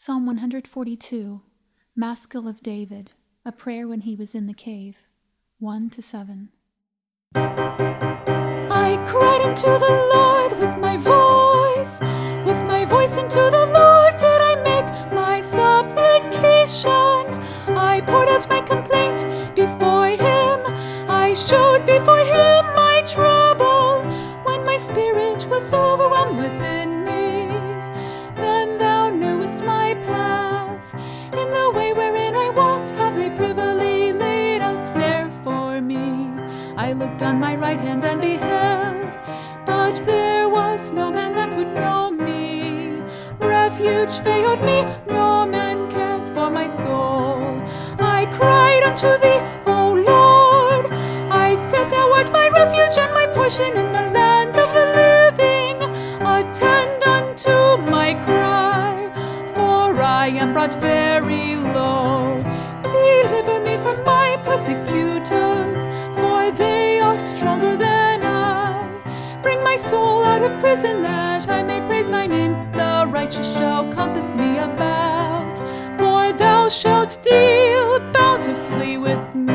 Psalm 142, Maskil of David, a prayer when he was in the cave, 1-7. I cried unto the Lord with my voice unto the Lord did I make my supplication. I poured out my complaint before him, I showed before him my trouble, when my spirit was overwhelmed within me. Then thou knewest my path, in the way wherein I walked have they privily laid a snare for me. I looked on my right hand and beheld, but there was no man that could know me. Refuge failed me, no man cared for my soul. I cried unto thee, O Lord, I said thou art my refuge and my portion in the land of the living. Attend unto my cry, for I am brought very low. Deliver me from my persecutors, for they are stronger than I. Bring my soul out of prison that I may praise thy name. The righteous shall compass me about, for thou shalt deal bountifully with me.